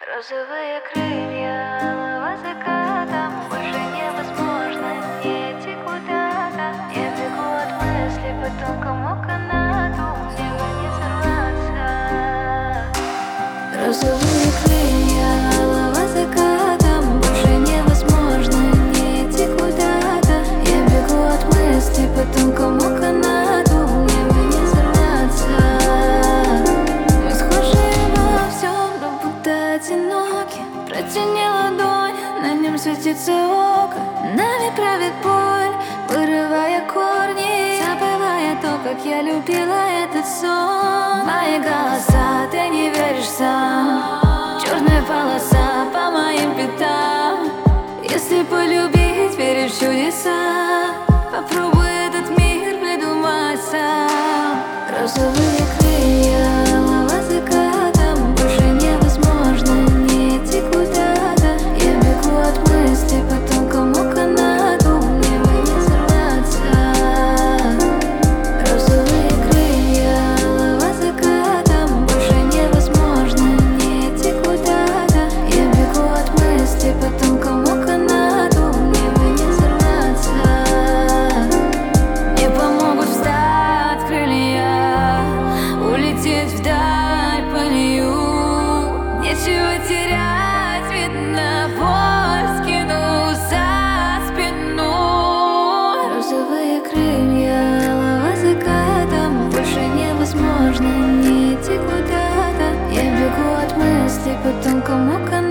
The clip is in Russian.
Розовые крылья, лава закатом. Больше невозможно не идти куда-то. Я бегу от мысли по тонкому канату. Мне бы не сорваться. Розовые крылья, лава закатом. Больше невозможно не идти куда-то. Я бегу от мысли по тонкому канату. Мне бы не сорваться. Мы схожи во всем, но будто одиноки. Протяни ладонь, на нем светится око. Нами правит боль, вырывая корни, забывая то, как я любила этот сон. Мои голоса, ты не веришь сам. Черная полоса по моим пятам. Если полюбить, веришь в чудеса. Попробуй этот мир придумать сам. Розовые крылья, лава закатом. Больше невозможно не идти куда-то. Я бегу от мысли по тонкому канату. Мне бы не сорваться. Розовые крылья, лава закатом. Больше невозможно не идти куда-то. Я бегу от мысли по тонкому канату. Мне бы не сорваться. Мне помогут встать крылья, улететь вдаль по нью. Нечего терять, видно, боль скину за спину. Розовые крылья, лава закатом. Больше невозможно не идти куда-то. Я бегу от мысли по тонкому канату.